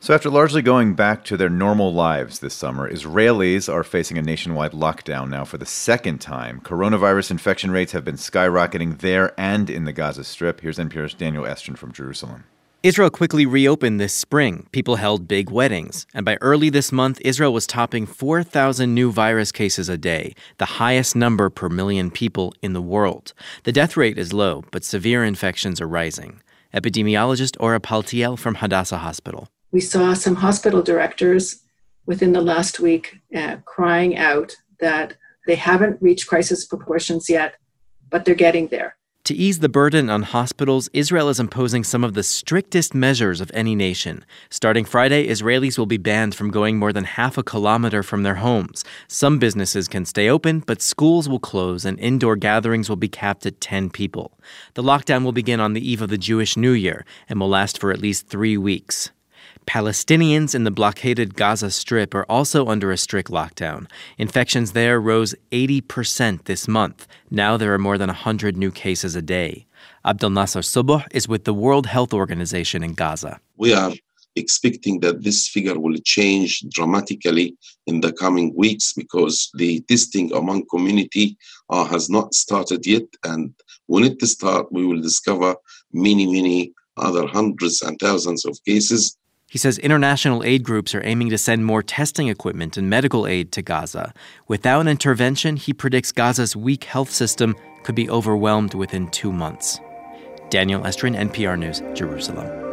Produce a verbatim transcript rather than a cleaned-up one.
So after largely going back to their normal lives this summer, Israelis are facing a nationwide lockdown now for the second time. Coronavirus infection rates have been skyrocketing there and in the Gaza Strip. Here's N P R's Daniel Estrin from Jerusalem. Israel quickly reopened this spring. People held big weddings. And by early this month, Israel was topping four thousand new virus cases a day, the highest number per million people in the world. The death rate is low, but severe infections are rising. Epidemiologist Ora Paltiel from Hadassah Hospital. We saw some hospital directors within the last week uh, crying out that they haven't reached crisis proportions yet, but they're getting there. To ease the burden on hospitals, Israel is imposing some of the strictest measures of any nation. Starting Friday, Israelis will be banned from going more than half a kilometer from their homes. Some businesses can stay open, but schools will close and indoor gatherings will be capped at ten people. The lockdown will begin on the eve of the Jewish New Year and will last for at least three weeks. Palestinians in the blockaded Gaza Strip are also under a strict lockdown. Infections there rose eighty percent this month. Now there are more than one hundred new cases a day. Abdel Nasser Subuh is with the World Health Organization in Gaza. We are expecting that this figure will change dramatically in the coming weeks because the testing among community uh, has not started yet. And when it starts, we will discover many, many other hundreds and thousands of cases. He says international aid groups are aiming to send more testing equipment and medical aid to Gaza. Without intervention, he predicts Gaza's weak health system could be overwhelmed within two months. Daniel Estrin, N P R News, Jerusalem.